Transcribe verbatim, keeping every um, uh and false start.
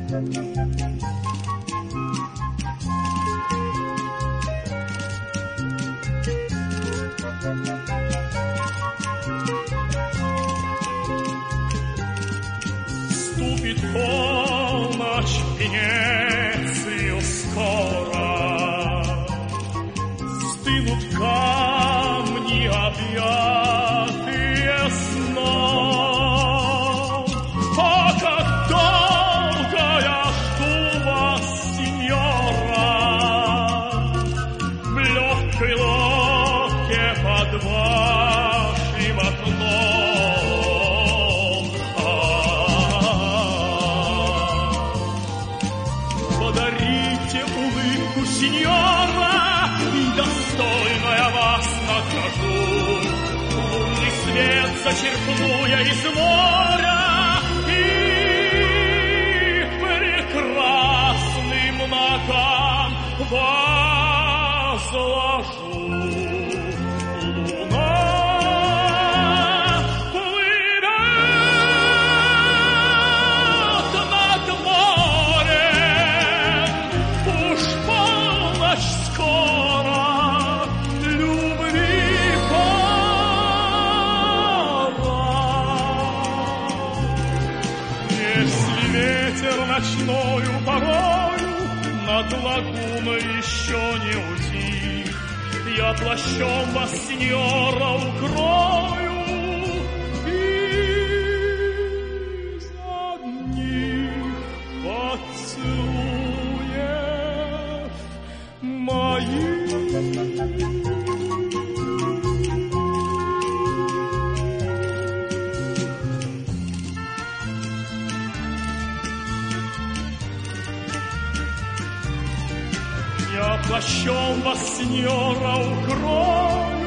Ступит полночь в Венецию скоро, стынут камни, объятые сном. О, как долго я жду вас, сеньора, в легкой лодке под вашим окном. Подарите улыбку, сеньора, и достойно я вас накажу. Лунный свет зачерпну я из моря и прекрасным ногам возложу. Луна плывет над морем, уж полночь скоро, любви пора. Если ветер ночною порою над лагуной еще не утих, я плащом вас, сеньора, укрою из одних поцелуев моих. Я плащом вас, сеньора, укрою